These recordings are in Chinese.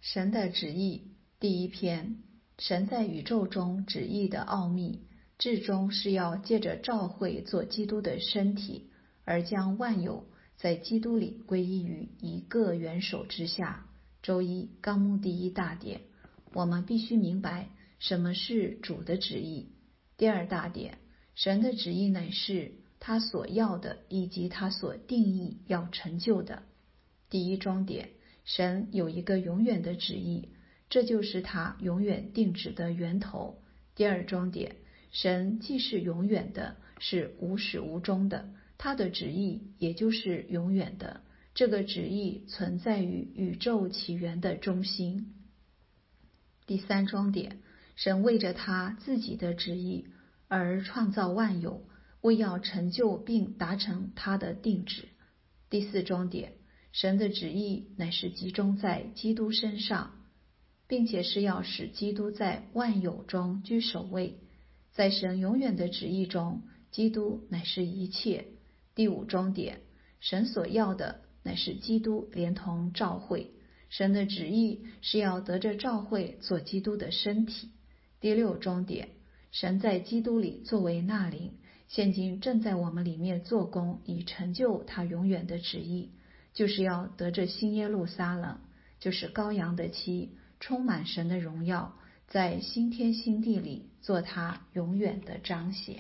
神的旨意第一篇，神在宇宙中旨意的奥秘，至终是要借着召会做基督的身体，而将万有在基督里归依于一个元首之下。周一纲目第一大点，我们必须明白什么是主的旨意。第二大点，神的旨意乃是他所要的以及他所定义要成就的。第一中点，神有一个永远的旨意，这就是他永远定旨的源头。第二中点，神既是永远的，是无始无终的，他的旨意也就是永远的。这个旨意存在于宇宙起源的中心。第三中点，神为着他自己的旨意而创造万有，为要成就并达成他的定旨。第四中点，神的旨意乃是集中在基督身上，并且是要使基督在万有中居首位。在神永远的旨意中，基督乃是一切。第五中点，神所要的乃是基督连同召会，神的旨意是要得着召会做基督的身体。第六中点，神在基督里作为那灵，现今正在我们里面做工，以成就他永远的旨意，就是要得着新耶路撒冷，就是羔羊的妻，充满神的荣耀，在新天新地里做他永远的彰显。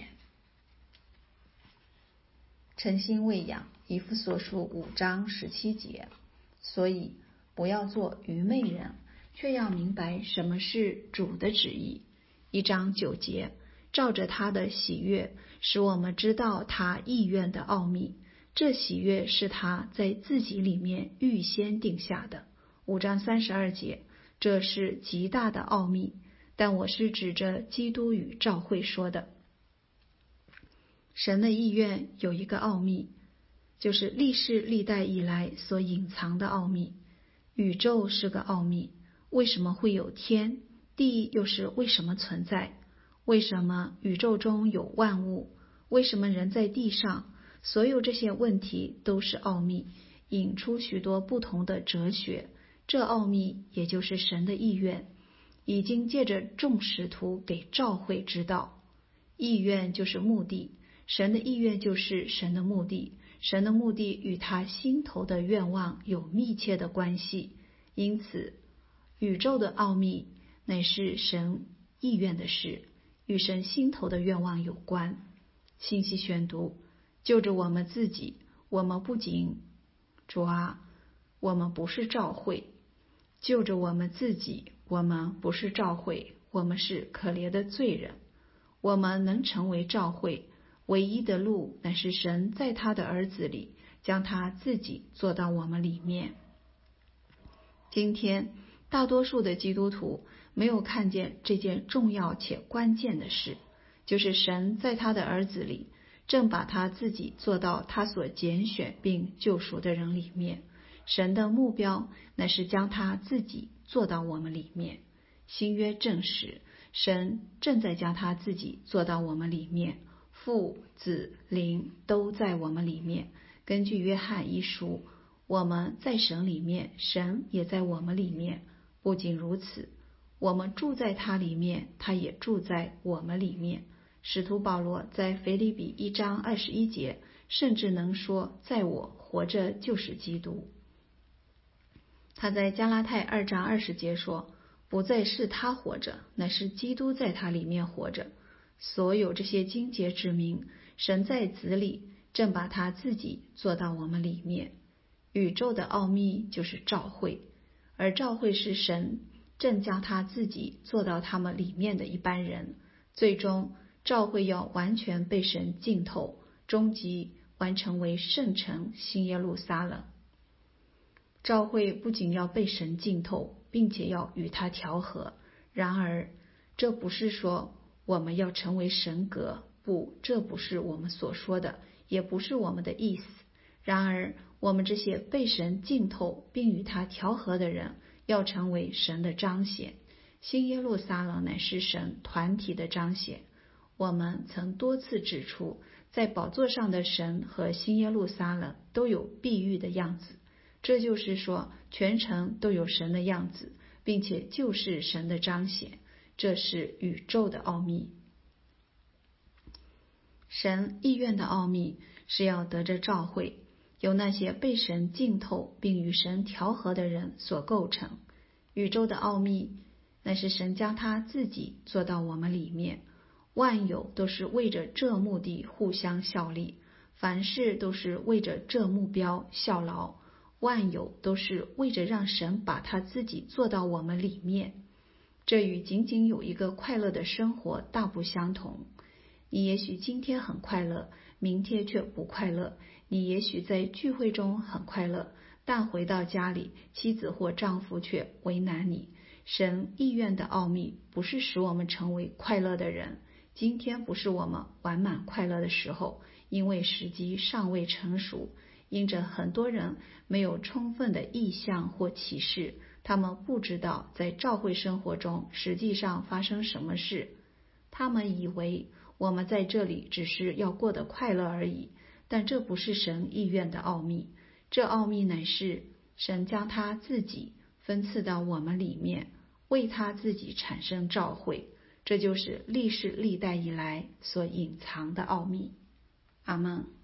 诚心喂养，以弗所书5章17节。所以不要做愚昧人，却要明白什么是主的旨意。1章9节，照着他的喜悦，使我们知道他意愿的奥秘。这喜悦是他在自己里面预先定下的。5章32节，这是极大的奥秘，但我是指着基督与召会说的。神的意愿有一个奥秘，就是历世历代以来所隐藏的奥秘。宇宙是个奥秘，为什么会有天？地又是为什么存在？为什么宇宙中有万物？为什么人在地上？所有这些问题都是奥秘，引出许多不同的哲学。这奥秘也就是神的意愿，已经借着众使徒给召会知道。意愿就是目的，神的意愿就是神的目的，神的目的与他心头的愿望有密切的关系。因此，宇宙的奥秘乃是神意愿的事，与神心头的愿望有关。信息选读，就着我们自己，我们不仅主啊，我们不是召会，就着我们自己，我们不是召会，我们是可怜的罪人。我们能成为召会，唯一的路乃是神在他的儿子里将他自己做到我们里面。今天大多数的基督徒没有看见这件重要且关键的事，就是神在他的儿子里正把他自己做到他所拣选并救赎的人里面。神的目标乃是将他自己做到我们里面。新约证实，神正在将他自己做到我们里面，父、子、灵都在我们里面。根据约翰1书，我们在神里面，神也在我们里面。不仅如此，我们住在他里面，他也住在我们里面。使徒保罗在腓立比1章21节甚至能说，在我活着就是基督。他在加拉太2章20节说，不再是他活着，乃是基督在他里面活着。所有这些经节指明，神在子里正把他自己做到我们里面。宇宙的奥秘就是召会，而召会是神正将他自己做到他们里面的一般人。最终召会要完全被神浸透，终极完成为圣城新耶路撒冷。召会不仅要被神浸透，并且要与他调和。然而这不是说我们要成为神格，不，这不是我们所说的，也不是我们的意思。然而我们这些被神浸透并与他调和的人，要成为神的彰显。新耶路撒冷乃是神团体的彰显。我们曾多次指出，在宝座上的神和新耶路撒冷都有碧玉的样子，这就是说全城都有神的样子， 并且就是神的彰显，这是宇宙的奥秘。神意愿的奥秘是要得着召会，由那些被神浸透并与神调和的人所构成。宇宙的奥秘乃是神将他自己做到我们里面，万有都是为着这目的互相效力，凡事都是为着这目标效劳，万有都是为着让神把他自己做到我们里面。这与仅仅有一个快乐的生活大不相同。你也许今天很快乐，明天却不快乐。你也许在聚会中很快乐，但回到家里，妻子或丈夫却为难你。神意愿的奥秘不是使我们成为快乐的人。今天不是我们完满快乐的时候，因为时机尚未成熟，因着很多人没有充分的意向或启示，他们不知道在教会生活中实际上发生什么事。他们以为我们在这里只是要过得快乐而已，但这不是神意愿的奥秘。这奥秘乃是神将他自己分赐到我们里面，为他自己产生召会，这就是历世历代以来所隐藏的奥秘。阿们。